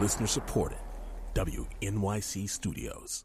Listener supported. WNYC Studios.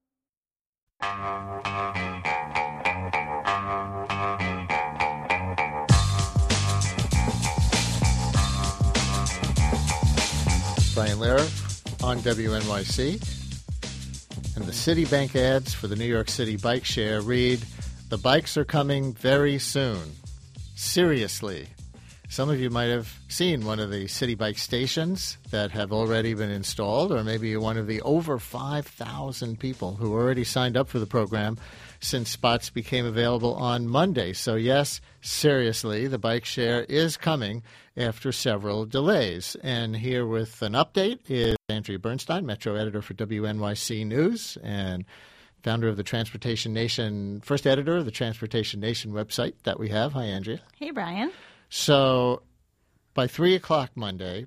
Brian Lehrer on WNYC. And the Citibank ads for the New York City bike share read, "The bikes are coming very soon." Seriously. Some of you might have seen one of the Citi Bike stations that have already been installed, or maybe one of the over 5,000 people who already signed up for the program since spots became available on Monday. So yes, seriously, the bike share is coming after several delays. And here with an update is Andrea Bernstein, Metro editor for WNYC News and founder of the Transportation Nation, first editor of the Transportation Nation website that we have. Hi, Andrea. Hey, Brian. So by 3 o'clock Monday,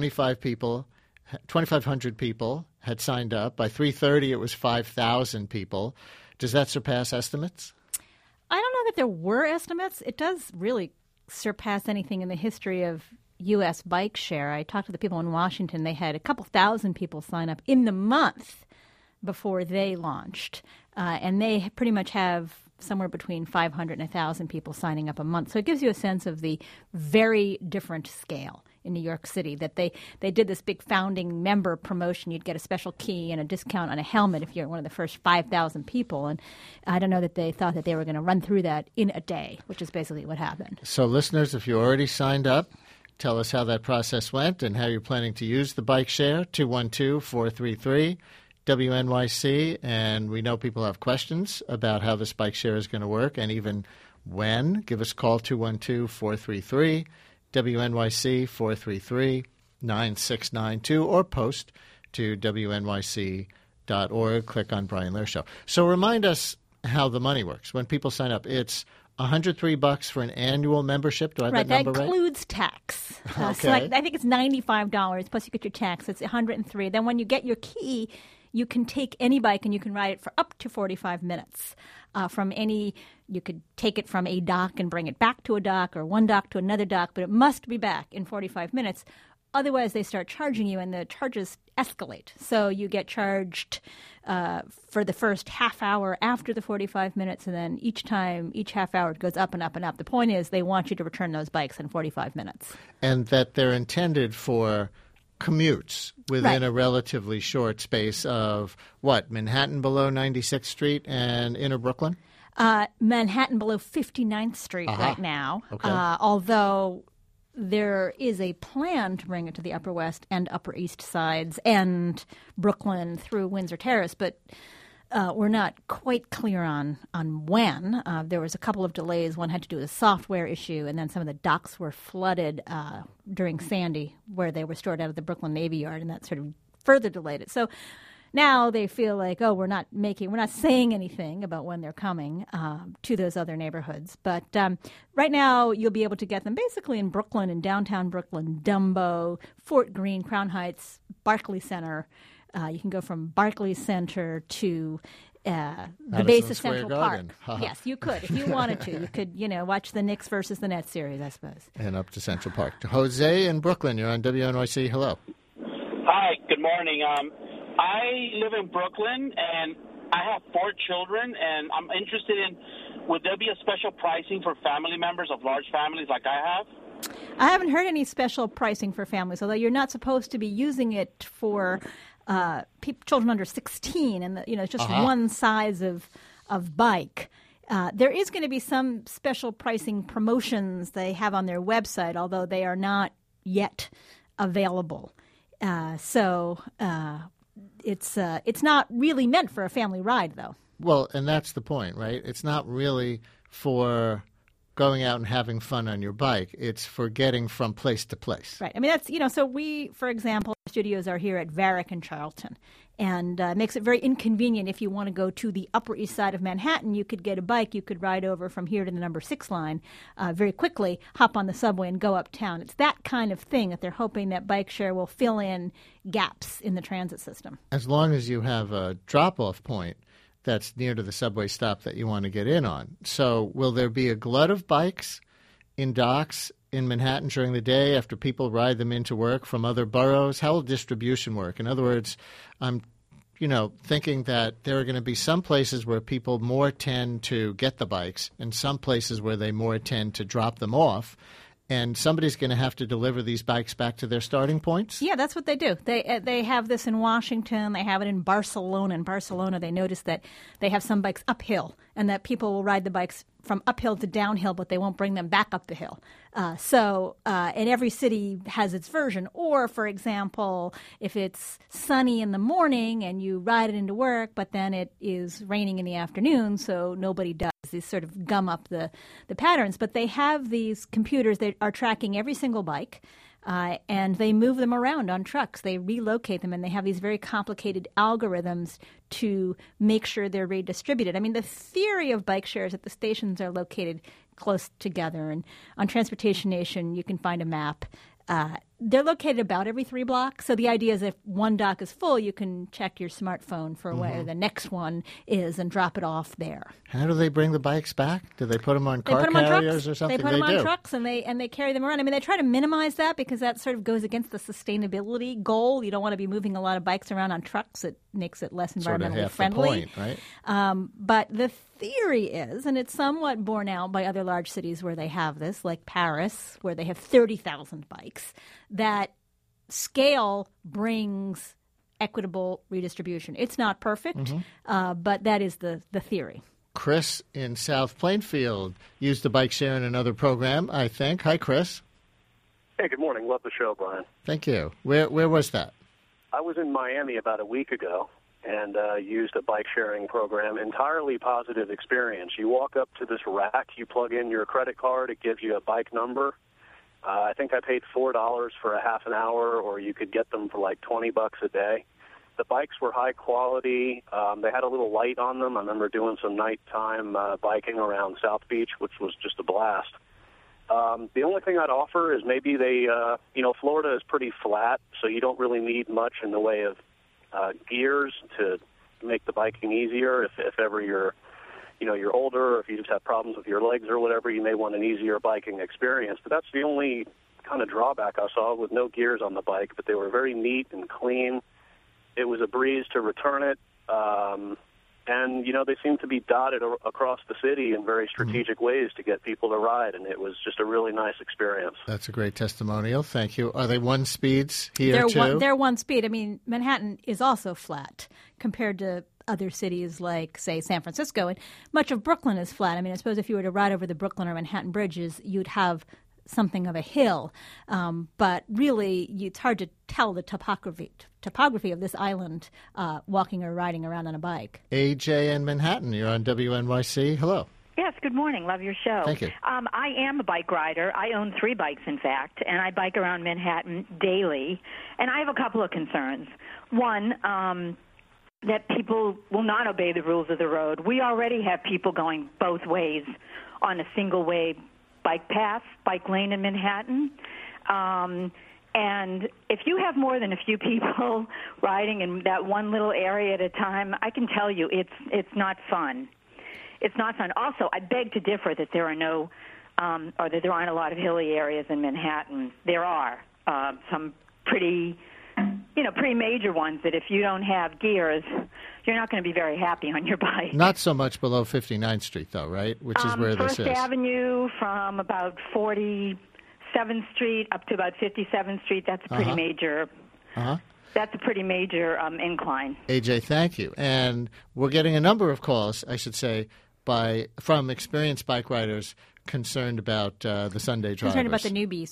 2,500 people had signed up. By 3:30, it was 5,000 people. Does that surpass estimates? I don't know that there were estimates. It does really surpass anything in the history of U.S. bike share. I talked to the people in Washington. They had a couple thousand people sign up in the month before they launched. And they pretty much have somewhere between 500 and 1,000 people signing up a month. So it gives you a sense of the very different scale in New York City, that they did this big founding member promotion. You'd get a special key and a discount on a helmet if you're one of the first 5,000 people. And I don't know that they thought that they were going to run through that in a day, which is basically what happened. So listeners, if you already signed up, tell us how that process went and how you're planning to use the bike share. 212-433 WNYC, and we know people have questions about how this bike share is going to work and even when. Give us a call, 212-433 WNYC, 433-9692, or post to WNYC.org. Click on Brian Lehrer Show. So remind us how the money works. When people sign up, it's $103 for an annual membership. Do I have that number right? That includes tax. Okay. So I think it's $95, plus you get your tax. It's $103. Then when you get your key, you can take any bike and you can ride it for up to 45 minutes. You could take it from a dock and bring it back to a dock, or one dock to another dock, but it must be back in 45 minutes. Otherwise, they start charging you, and the charges escalate. So you get charged for the first half hour after the 45 minutes, and then each half hour it goes up and up and up. The point is they want you to return those bikes in 45 minutes. And that they're intended for commutes within a relatively short space of, Manhattan below 96th Street and inner Brooklyn? Manhattan below 59th Street right now, although there is a plan to bring it to the Upper West and Upper East Sides and Brooklyn through Windsor Terrace, but we're not quite clear on when. There was a couple of delays. One had to do with a software issue, and then some of the docks were flooded during Sandy, where they were stored out of the Brooklyn Navy Yard, and that sort of further delayed it. So now they feel like, we're not saying anything about when they're coming to those other neighborhoods. But right now, you'll be able to get them basically in Brooklyn, in downtown Brooklyn, Dumbo, Fort Greene, Crown Heights, Barclays Center. You can go from Barclays Center to the base of Central Park. Yes, you could if you wanted to. You could, watch the Knicks versus the Nets series, I suppose. And up to Central Park. Jose in Brooklyn, you're on WNYC. Hello. Hi, good morning. I live in Brooklyn, and I have 4 children, and I'm interested in, would there be a special pricing for family members of large families like I have? I haven't heard any special pricing for families, although you're not supposed to be using it for children under 16, and it's just one size of bike. There is going to be some special pricing promotions they have on their website, although they are not yet available. It's not really meant for a family ride, though. Well, and that's the point, right? It's not really for going out and having fun on your bike. It's for getting from place to place. Right. I mean, that's, so we, for example, studios are here at Varick and Charlton. And it makes it very inconvenient if you want to go to the Upper East Side of Manhattan. You could get a bike. You could ride over from here to the number 6 line very quickly, hop on the subway, and go uptown. It's that kind of thing that they're hoping that bike share will fill in gaps in the transit system. As long as you have a drop-off point that's near to the subway stop that you want to get in on. So will there be a glut of bikes in docks in Manhattan during the day after people ride them into work from other boroughs? How will distribution work? In other words, I'm thinking that there are going to be some places where people more tend to get the bikes and some places where they more tend to drop them off. And somebody's going to have to deliver these bikes back to their starting points? Yeah, that's what they do. They have this in Washington. They have it in Barcelona. In Barcelona, they notice that they have some bikes uphill and that people will ride the bikes from uphill to downhill, but they won't bring them back up the hill. And every city has its version. Or, for example, if it's sunny in the morning and you ride it into work, but then it is raining in the afternoon, so nobody does. These sort of gum up the patterns. But they have these computers that are tracking every single bike. And they move them around on trucks. They relocate them, and they have these very complicated algorithms to make sure they're redistributed. I mean, the theory of bike shares at the stations are located close together. And on Transportation Nation, you can find a map. They're located about every 3 blocks. So the idea is if one dock is full, you can check your smartphone for where the next one is and drop it off there. How do they bring the bikes back? Do they put them on car carriers or something? They put them on trucks and they carry them around. I mean, they try to minimize that because that sort of goes against the sustainability goal. You don't want to be moving a lot of bikes around on trucks. It makes it less environmentally friendly. The point, right? But the theory is, and it's somewhat borne out by other large cities where they have this, like Paris, where they have 30,000 bikes, that scale brings equitable redistribution. It's not perfect, but that is the theory. Chris in South Plainfield used the bike share in another program, I think. Hi, Chris. Hey, good morning. Love the show, Brian. Thank you. Where was that? I was in Miami about a week ago and used a bike sharing program. Entirely positive experience. You walk up to this rack, you plug in your credit card, it gives you a bike number. I think I paid $4 for a half an hour, or you could get them for like $20 a day. The bikes were high quality. They had a little light on them. I remember doing some nighttime biking around South Beach, which was just a blast. The only thing I'd offer is maybe Florida is pretty flat, so you don't really need much in the way of gears to make the biking easier. If ever you're older, or if you just have problems with your legs or whatever, you may want an easier biking experience. But that's the only kind of drawback I saw, with no gears on the bike. But they were very neat and clean. It was a breeze to return it. And, they seem to be dotted across the city in very strategic ways to get people to ride, and it was just a really nice experience. That's a great testimonial. Thank you. Are they one speeds here, too? They're one speed. I mean, Manhattan is also flat compared to other cities like, say, San Francisco, and much of Brooklyn is flat. I mean, I suppose if you were to ride over the Brooklyn or Manhattan bridges, you'd have something of a hill. But really, it's hard to tell the topography of this island walking or riding around on a bike. AJ in Manhattan, you're on WNYC. Hello. Yes, good morning. Love your show. Thank you. I am a bike rider. I own 3 bikes, in fact, and I bike around Manhattan daily. And I have a couple of concerns. One, that people will not obey the rules of the road. We already have people going both ways on a single-way bike path, bike lane in Manhattan. And if you have more than a few people riding in that one little area at a time, I can tell you it's not fun. It's not fun. Also, I beg to differ that there are or that there aren't a lot of hilly areas in Manhattan. There are some pretty major ones that if you don't have gears, you're not going to be very happy on your bike. Not so much below 59th Street, though, right? Which is where this is. First Avenue from about 47th Street up to about 57th Street. That's a pretty major. That's a pretty major incline. AJ, thank you. And we're getting a number of calls, I should say, from experienced bike riders concerned about the Sunday drivers. Concerned about the newbies.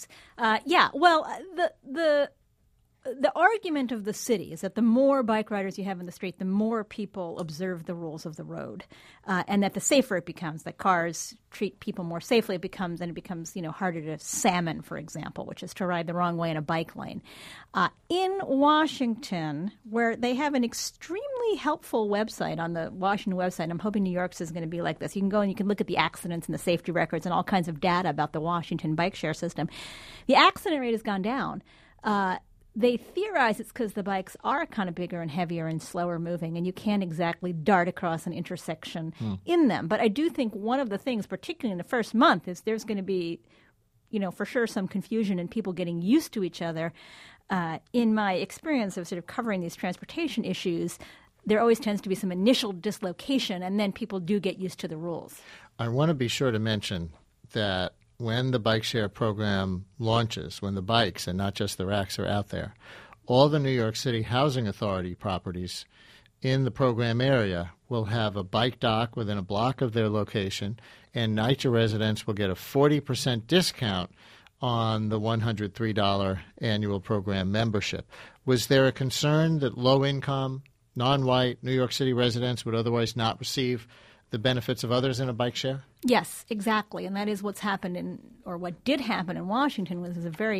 The argument of the city is that the more bike riders you have in the street, the more people observe the rules of the road, and that the safer it becomes, that cars treat people more safely, it becomes harder to salmon, for example, which is to ride the wrong way in a bike lane. In Washington, where they have an extremely helpful website on the Washington website, and I'm hoping New York's is going to be like this. You can go and you can look at the accidents and the safety records and all kinds of data about the Washington bike share system. The accident rate has gone down. They theorize it's because the bikes are kind of bigger and heavier and slower moving, and you can't exactly dart across an intersection in them. But I do think one of the things, particularly in the first month, is there's going to be for sure some confusion and people getting used to each other. In my experience of sort of covering these transportation issues, there always tends to be some initial dislocation, and then people do get used to the rules. I want to be sure to mention that when the bike share program launches, when the bikes and not just the racks are out there, all the New York City Housing Authority properties in the program area will have a bike dock within a block of their location, and NYCHA residents will get a 40% discount on the $103 annual program membership. Was there a concern that low-income, non-white New York City residents would otherwise not receive the benefits of others in a bike share? Yes, exactly. And that is what's happened what did happen in Washington was a very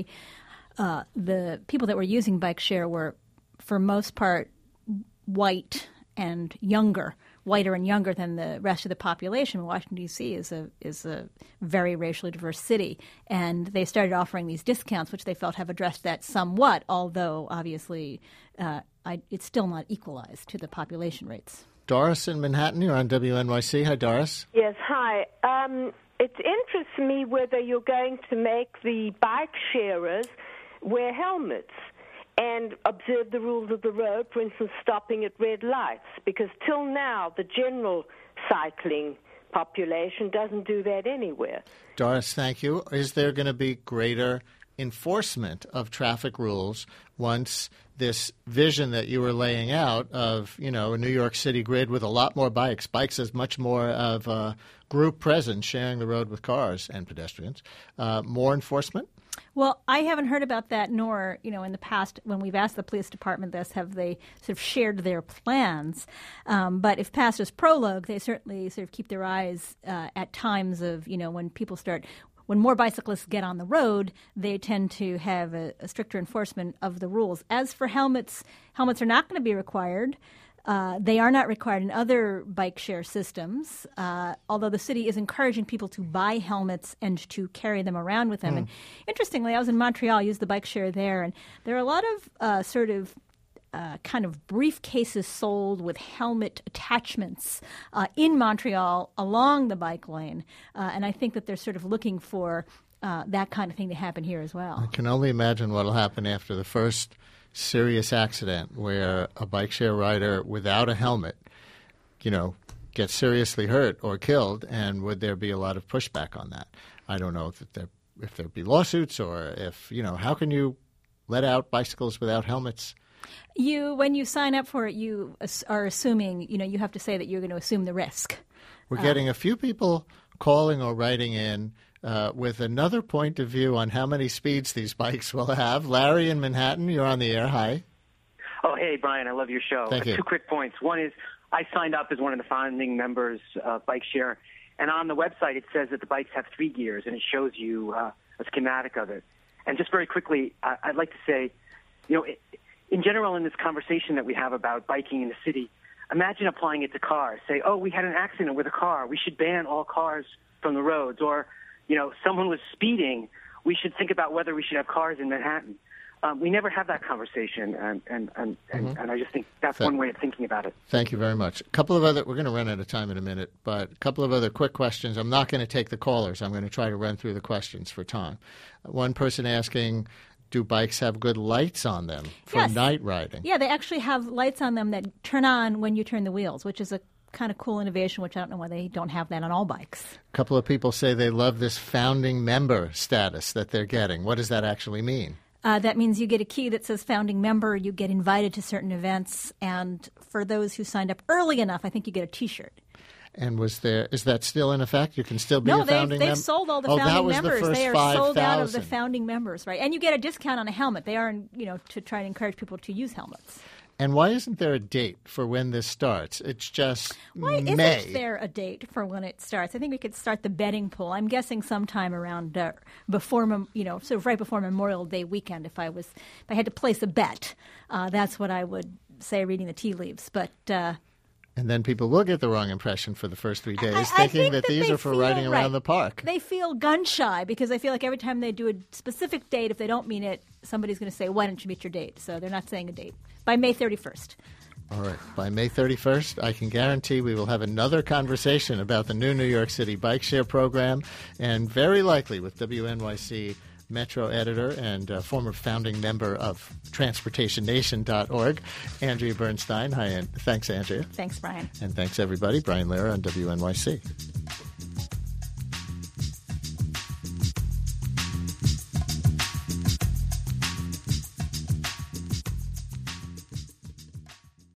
the people that were using bike share were, for most part, whiter and younger than the rest of the population. Washington, D.C. is a very racially diverse city, and they started offering these discounts, which they felt have addressed that somewhat, although obviously it's still not equalized to the population rates. Doris in Manhattan, you're on WNYC. Hi, Doris. Yes, hi. It interests me whether you're going to make the bike sharers wear helmets and observe the rules of the road, for instance, stopping at red lights, because till now the general cycling population doesn't do that anywhere. Doris, thank you. Is there going to be greater enforcement of traffic rules once this vision that you were laying out of, a New York City grid with a lot more bikes as much more of a group presence sharing the road with cars and pedestrians, more enforcement? Well, I haven't heard about that, nor, in the past when we've asked the police department this, have they sort of shared their plans. But if past is prologue, they certainly sort of keep their eyes at times of, when more bicyclists get on the road, they tend to have a stricter enforcement of the rules. As for helmets are not going to be required. They are not required in other bike share systems, although the city is encouraging people to buy helmets and to carry them around with them. And interestingly, I was in Montreal, used the bike share there, and there are a lot of kind of briefcases sold with helmet attachments in Montreal along the bike lane. And I think that they're sort of looking for that kind of thing to happen here as well. I can only imagine what will happen after the first serious accident where a bike share rider without a helmet, gets seriously hurt or killed, and would there be a lot of pushback on that? I don't know if there'd be lawsuits or if, how can you let out bicycles without helmets? When you sign up for it, you are assuming, you have to say that you're going to assume the risk. We're getting a few people calling or writing in with another point of view on how many speeds these bikes will have. Larry in Manhattan, you're on the air. Hi. Oh, hey, Brian, I love your show. Thank you. 2 quick points. One is I signed up as one of the founding members of Bike Share, and on the website it says that the bikes have 3 gears, and it shows you a schematic of it. And just very quickly, I'd like to say, in general in this conversation that we have about biking in the city, imagine applying it to cars. Say, we had an accident with a car. We should ban all cars from the roads. Or, someone was speeding. We should think about whether we should have cars in Manhattan. We never have that conversation, and I just think that's one way of thinking about it. Thank you very much. We're going to run out of time in a minute, but a couple of other quick questions. I'm not going to take the callers. I'm going to try to run through the questions for time. One person asking, do bikes have good lights on them for night riding? Yeah, they actually have lights on them that turn on when you turn the wheels, which is a kind of cool innovation, which I don't know why they don't have that on all bikes. A couple of people say they love this founding member status that they're getting. What does that actually mean? That means you get a key that says founding member, you get invited to certain events, and for those who signed up early enough, I think you get a T-shirt. And is that still in effect? You can still be a founding member? No, they've sold all the founding members. They are 5, sold 000. Out of the founding members, right? And you get a discount on a helmet. They are, to try to encourage people to use helmets. And why isn't there a date for when this starts? It's just May. Why isn't there a date for when it starts? I think we could start the betting pool. I'm guessing sometime around before, sort of right before Memorial Day weekend. If I had to place a bet, that's what I would say, reading the tea leaves. But and then people will get the wrong impression for the first 3 days, thinking that these are for riding around the park. They feel gun shy because they feel like every time they do a specific date, if they don't mean it, somebody's going to say, "Why don't you meet your date?" So they're not saying a date. By May 31st. All right. By May 31st, I can guarantee we will have another conversation about the new New York City bike share program, and very likely with WNYC Metro editor and former founding member of TransportationNation.org, Andrea Bernstein. Hi, thanks, Andrea. Thanks, Brian. And thanks, everybody. Brian Lehrer on WNYC.